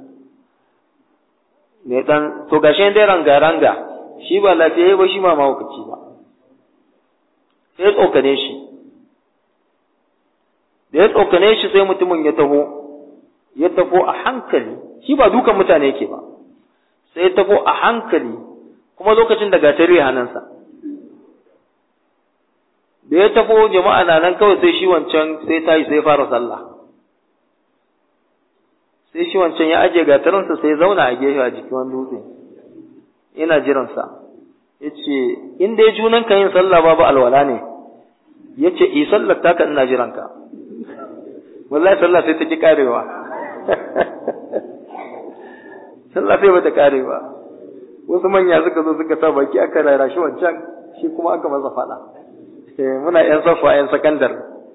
mai ɗan to gashi dai ranga-ranga, shi ba lafiyayye ba, shi ba mahaukaci ba, sai ya tsokane shi. Da ya tsokane shi sai mutumin ya taho ya taho a hankali, shi ba dukan mutane yake ba, sai ya taho a hankali, kuma lokacin da gatari a hannunsa. Da ya tafo jama'a na nan kawai, sai shi wancan sai tayi sai fara sallah. Sai shi wancan ya aje gatarinsa sai zauna a gefe a jikin wani dutse, yana jiransa. yace in dai junan ka yin sallah babu alwala ne yace i sallar taka ina jiran ka wallahi sallah sai ta ki karewa sallah sai bata kare ba wasu manya suka zo suka sa baki aka rara shi wancan shi kuma aka masa fada eh muna yan safa yan sakandar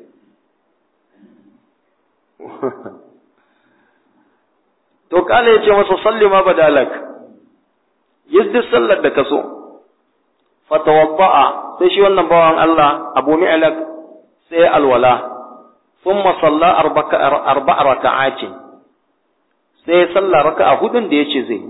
to kale yace masa salli ma badalak yadda sallar da kaso fatawadda'a sai shi wannan bawan Allah Abu Mi'lak sai alwala thumma salla arba'a raka'atin sai salla raka'a hudun da yace zai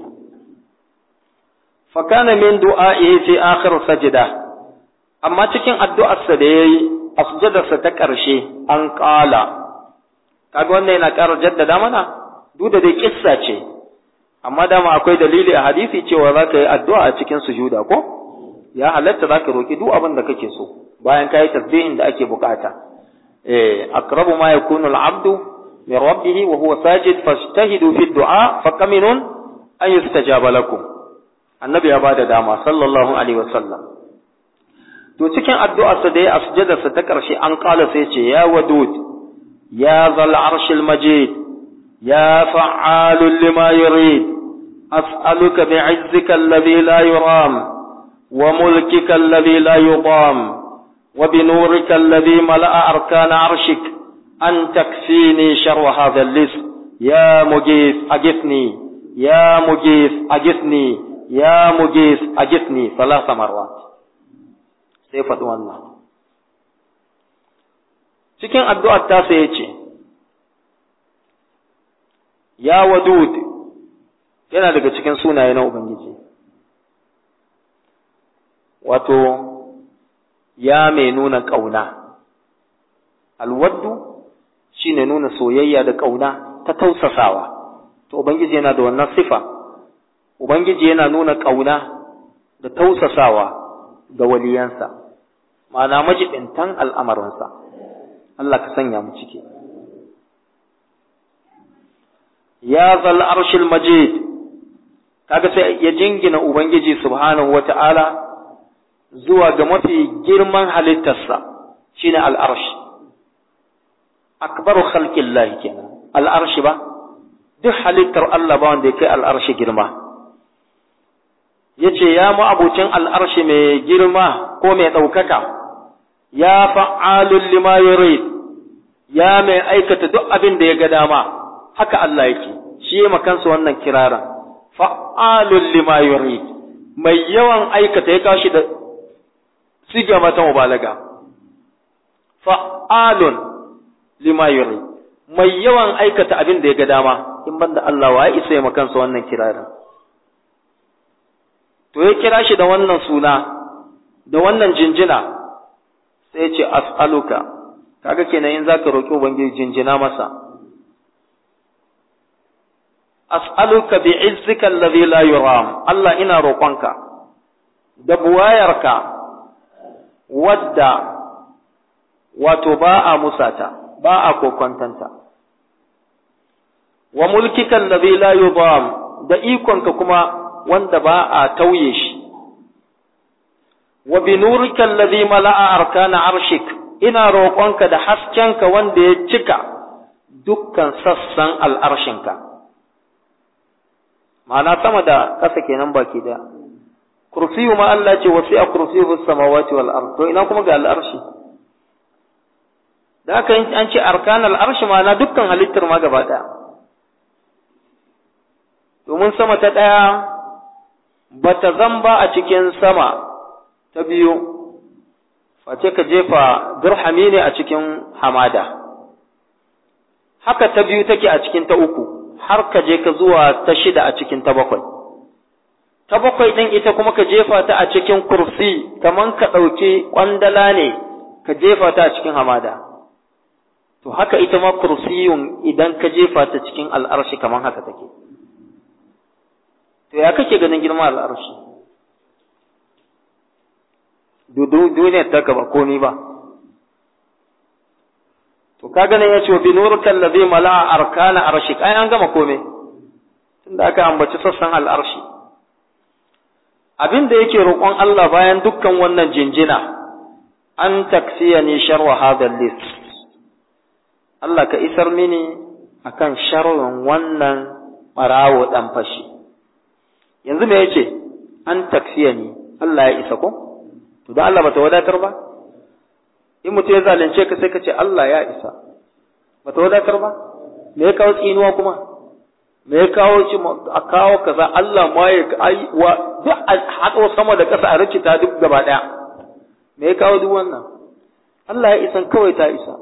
fa kana min du'a'ihi fi akhir sajda amma cikin addu'arsa da yayi a sujudarsa ta karshe an kala kaga wannan yana ƙara jaddada mana duk da dai kissa ce amma dama akwai dalili a hadisi cewa zaka yi addu'a a cikin sujuda ko ya halatta zaka roki duk abin da kake so bayan kai tasbihin da ake bukata eh aqrabu ma yakunu al-'abdu min rabbih wa huwa sajid fajtahidu fi ad-du'a faqaminun an yustajaba lakum annabi ya bada dama sallallahu alaihi wasallam to cikin addu'arsa da ya asjadarsa ta karshe an kala sai ce ya wadud ya zal arshil majid ya fa'alul lima yurid as'aluka bi'izzika alladhi la yuram wa mulkika alladhi la yudam wa bi nurika alladhi mala'a arkana arshik an takfini sharra hadha al-lis ya mughith aghithni ya mughith aghithni ya mughith aghithni thalatha marrat sai faɗi wannan cikin addu'ar ta sai yace ya wadud yana daga cikin sunaye na ubangiji wato ya mai nuna kauna alwaddu shine nuna soyayya da kauna ta tausasawa to ubangiji yana da wannan sifa ubangiji yana nuna kauna da tausasawa ga waliyansa ma'ana majibintan al'amarinsa Allah ka sanya mu ciki ya zal arshil majid kaga sai ya jingina ubangiji subhanahu wata'ala zuwa ga mafi girman halittarsa shine al-arsh akbaru khalqillah kenan al-arsh ba duk halittar Allah ba wanda yake al-arsh girma yace ya mu abucin al-arsh mai girma ko mai daukaka ya fa'alul lima yurid ya mai aikata duk abin da ya ga dama haka Allah yake shi ya makansa wannan kiraran fa'alul lima yurid mai yawan aikata ya kashi da siga mata mubalaga fa'alun lima yurid mai yawan aikata abin da ya ga dama in banda Allah wa ya isa ya makansa wannan kiraran to ya kira shi da wannan suna da wannan jinjina sai ya ce as'aluka kaga kenan in zaka roki ubangiji jinjina masa as'aluka bi'izzika alladhi la yuram Allah ina roƙonka da buwayarka wadda wato ba a musata ba a kokontanta wa mulkika alladhi la yudam da ikonka kuma wanda ba a tauye shi wa bi nurika alladhi mala'a arkana arshik ina roƙonka da haskenka wanda ya cika dukkan sassan al'arshinka ma'ana sama da ƙasa kenan baki daya kursiyu ma Allah ce wasi'a kursiyyu samawati wal ard to ina kuma ga al'arshi da haka an ce arkan al'arshi ma'ana dukkan halittar ma gaba daya domin sama ta daya bata zamba a cikin sama ta biyu face ka jefa dirhami ne a cikin hamada haka ta biyu take a cikin ta uku har ka je ka zuwa ta shida a cikin ta bakwai ta bakwai din ita kuma ka jefa ta a cikin kursi kaman ka dauki kwandala ne ka jefa ta a cikin hamada to haka ita ma kursiyun idan ka jefa ta cikin al'arshi kaman haka take to ya kake ganin girman al'arshi dudu duniya ta gaba komai ba to kaga ne yace bi nurika allazi mala'a arkana arshik ai an gama komai tunda aka ambaci sassan al'arshi abin da yake roƙon Allah bayan dukkan wannan jinjina an taksiyani sharwa hadha list Allah ka isar mini akan sharrin wannan barawo dan fashi yanzu me yace an taksiyani Allah ya isa ko to dan Allah bata wadatar ba in mutum ya zalunce ka sai ka ce Allah ya isa bata wadatar ba me ya kawo tsinuwa kuma me ya kawo ci a kawo kaza Allah ma ya ai wa duk haɗo sama da ƙasa a rikita duk gaba ɗaya me ya kawo duk wannan Allah ya isan kawai ta isa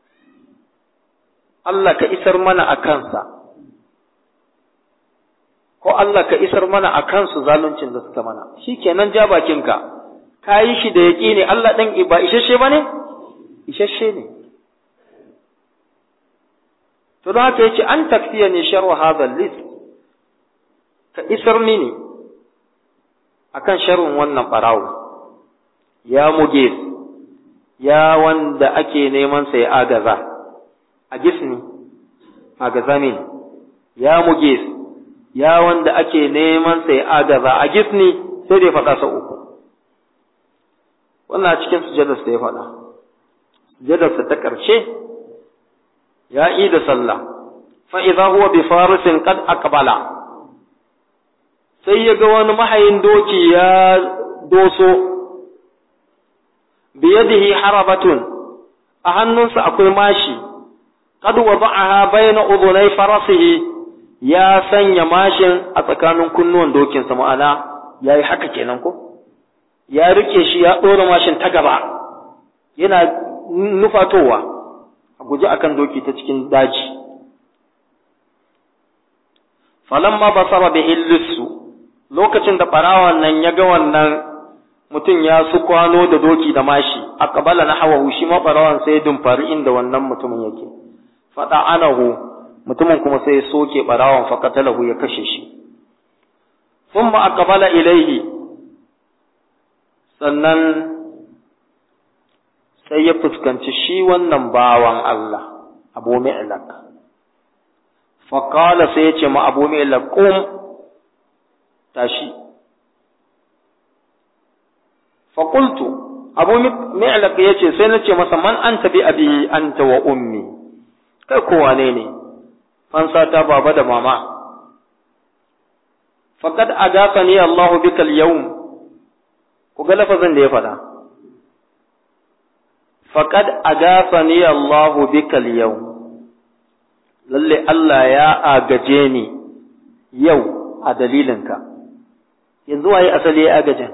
Allah ka isar mana a kansa ko Allah ka isar mana a kansu zaluncin da suka mana shikenan ja bakinka ka yi shi da yaƙini Allah ɗan ba isasshe ba ne isasshe ne to da haka yace an takfiya ne sharwa hadha list ka isar mini akan sharrin wannan barawo ya muge ya wanda ake neman sa ya agaza a gisni agaza mini ya muge ya wanda ake neman sa ya agaza a gisni sai dai faɗa sa uku wannan cikin sujadar sa ya faɗa sujadar sa ta ƙarshe ya yi da sallah fa idza huwa bi farisin qad aqbala sai ya ga wani mahayin doki ya doso bi yadihi harabatun a hannunsa akwai mashi qad wada'aha bayna udhunay farasihi ya sanya mashin a tsakanin kunnuwan dokinsa ma'ana yayi haka kenan ko ya rike shi ya dora mashin ta gaba yana nufatowa a guji akan doki ta cikin daji falamma basara bi illisu lokacin da barawan nan ya ga wannan mutum ya su kwano da doki da mashi aqbala nahwahu shi ma barawan sai dumfari inda wannan mutumin yake fada anahu mutumin kuma sai ya soke barawan fakatalahu ya kashe shi thumma aqbala ilayhi sannan sai ya fuskanci shi wannan bawan Allah Abu Mi'laq fa qala sai ya ce ma Abu Mi'laq qum tashi fa qultu Abu Mi'laq yace sai nace masa man anta bi abi anta wa ummi kai ko wane ne fansa ta baba da mama faqad adafani Allah bika al-yawm ku ga lafazin da ya faɗa faqad agafani Allahu bika al-yawm lalle Allah ya agaje ni yau a dalilinka yanzu waye asali ya agaje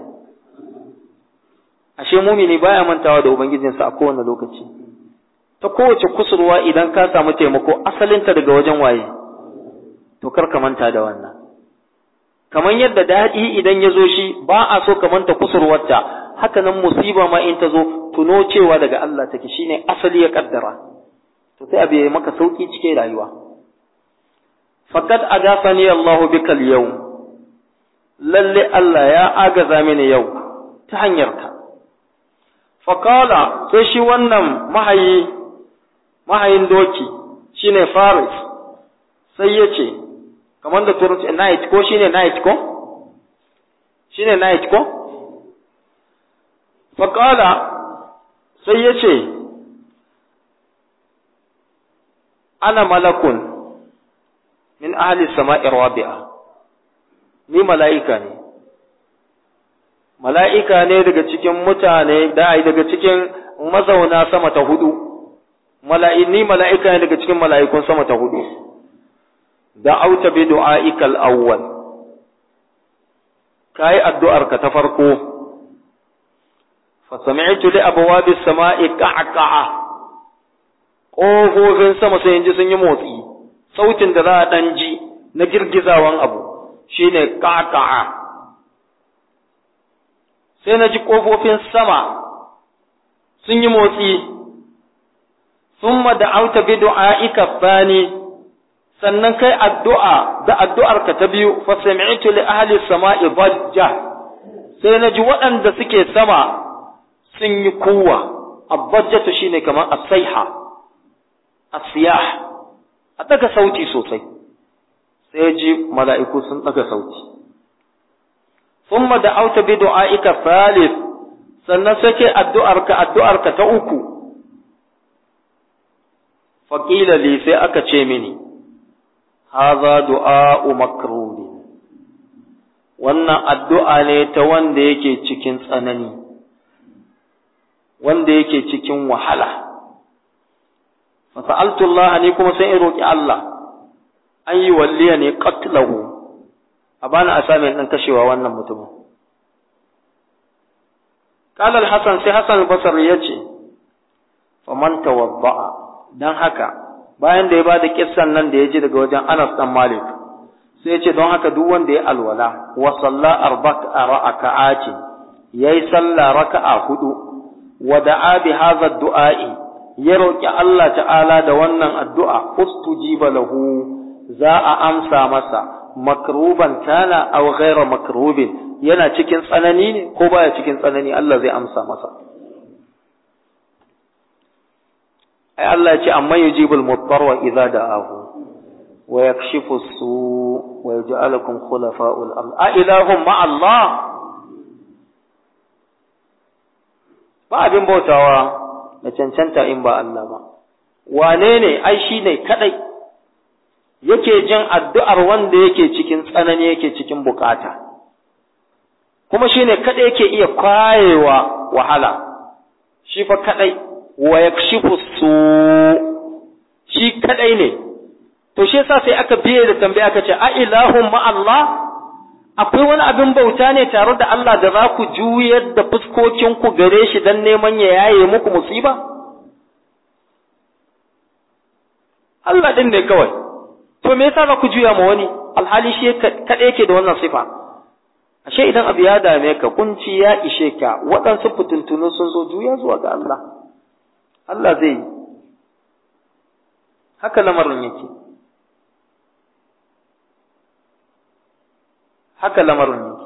ashe mumini baya mantawa da ubangijinsa a kowane lokaci ta kowace kusurwa idan ka samu taimako asalinta daga wajen waye to kar ka manta da wannan kaman yadda dadi idan ya zo shi ba a so ka manta kusurwarta haka nan musiba ma in ta zo tuno cewa daga Allah take shine asali ya kaddara to sai abiye maka sauki cikin rayuwa faqad agafani Allahu bikal yawm lalle Allah ya agaza mini yau ta hanyarka faqala sai shi wannan mahayi mahayin doki shine faris sai yace kamar da turanci night ko shine night ko shine night ko faqala sai ya ce ana malakun min ahli sama'i rabi'a ni mala'ika ne mala'ika ne daga cikin mutane da ai daga cikin mazauna sama ta hudu mala'ini mala'ika ne daga cikin mala'ikun sama ta hudu da auta bi du'aikal awwal kai addu'arka ta farko fasami'tu li abwabis sama'i qa'qa'a ƙofofin sama sai inji sun yi motsi sautin da za a dan ji na girgizawan abu shine qa'qa'a sai na ji ƙofofin sama sun yi motsi thumma da'awta bi du'aika thani sannan kai addu'a da addu'arka ta biyu fasami'tu li ahli sama'i dajja sai na ji waɗanda suke sama sun yi kowa abbajjatu shine kamar as-sayha as-siyah a daga sauti sosai sai ji mala'iku sun daga sauti thumma da'awta bi du'aika thalith sannan sai kai addu'arka addu'arka ta uku faqila li sai aka ce mini hadha du'a'u makrub wannan addu'a ne ta wanda yake cikin tsanani wanda yake cikin wahala fa sa'altu Allah ni kuma sai in roki Allah an yi walliya ne qatlahu a bana asamin din kashewa wannan mutumin قال الحسن sai Hassan al-Basri yace faman tawadda'a dan haka bayan da ya bada kissan nan da yaji daga wajen Anas dan Malik sai yace don haka duk wanda ya alwala wa salla arba'a raka'ati yayi salla raka'a hudu wa da'a bi hadha ad-du'a'i ya roki Allah ta'ala da wannan addu'a ustujiba lahu za a amsa masa makruban kana aw ghayra makrubin yana cikin tsanani ne ko baya cikin tsanani Allah zai amsa masa ai Allah ya ce amma yujibul muttarra idza da'ahu wa yakshifu as-su' wa yaj'alukum khulafa'ul ard a ilahum ma Allah ba abin bautawa da cancanta in ba Allah ba wane ne ai shine kadai yake jin addu'ar wanda yake cikin tsanani yake cikin bukata kuma shine kadai yake iya kwayewa wahala shi fa kadai wa yakshifu su shi kadai ne to shi yasa sai aka biye da tambaya aka ce a ilahum ma Allah akwai wani abin bauta ne tare da Allah da za ku juyar da fuskokin ku gare shi dan neman ya yaye muku musiba Allah din ne kawai to me yasa za ku juya ma wani alhali shi kadai yake da wannan sifa ashe idan abu ya dame ka kunci ya ishe ka waɗansu fituntunu sun zo juya zuwa ga Allah Allah zai yi haka lamarin yake haka lamarin yake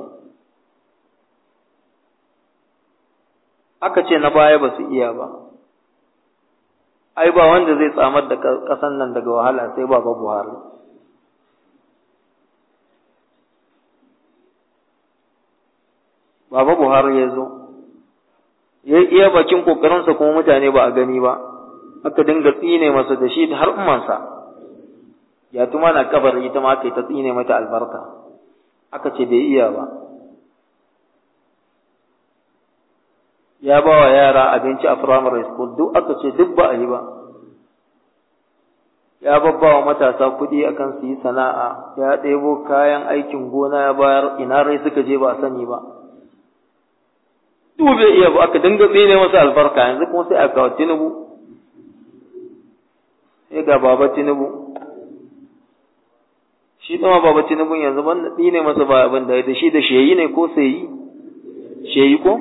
aka ce na baya ba su iya ba ai ba wanda zai tsamar da ƙasan nan daga wahala sai baba Buhari Baba Buhari ya zo, ya iya bakin ƙoƙarinsa kuma mutane ba a gani ba, aka dinga tsine masa da shi har ummansa, ya tuma na kabar ita ma aka yi ta tsine mata albarka, aka ce bai iya ba. Ya ba wa yara abinci a primary school, duk aka ce duk ba a yi ba. Ya babba wa matasa kuɗi akan su yi sana'a, ya ɗebo kayan aikin gona ya bayar ina rai suka je ba a sani ba. Duk bai iya ba aka dinga tsine masa albarka yanzu kuma sai a kawo Tinubu sai ga baba Tinubu shi kuma baba Tinubu yanzu ban tsine masa ba abin da da shi da sheyi ne ko sai yi sheyi ko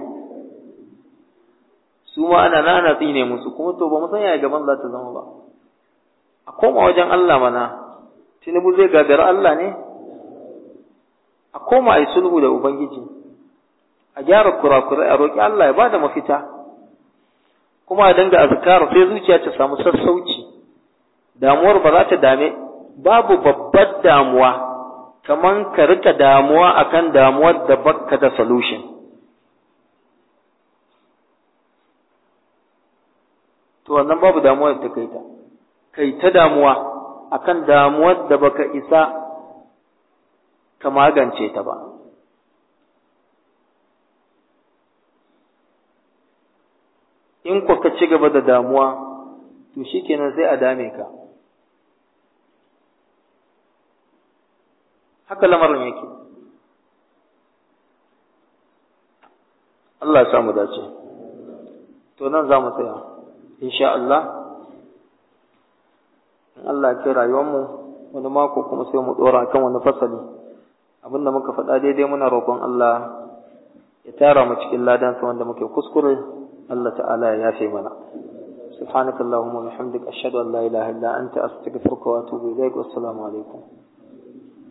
su ma ana nana tsine musu kuma to ba mu san yaya gaban za ta zama ba a koma wajen Allah mana Tinubu zai gagara Allah ne a koma ai sulhu da ubangiji a gyara kurakurai a roƙi Allah ya bada mafita kuma a dinga azkar sai zuciya ta samu sassauci damuwar ba za ta dame babu babbar damuwa kaman ka rika damuwa akan damuwar da baka da solution to wannan babu damuwar ta kai ta kai ta damuwa akan damuwar da baka isa ka magance ta ba in ku ka ci gaba da damuwa to shikenan sai a dame ka haka lamarin yake Allah ya samu dace to nan za mu tsaya insha Allah in Allah ya kai rayuwar mu wani mako kuma sai mu dora kan wani fasali abinda muka faɗa daidai muna roƙon Allah ya tara mu cikin ladan sa wanda muke kuskure Allah ta'ala ya yafe mana subhanakallahumma wa bihamdika ashhadu an la ilaha illa anta astaghfiruka wa atubu ilaik wassalamu alaikum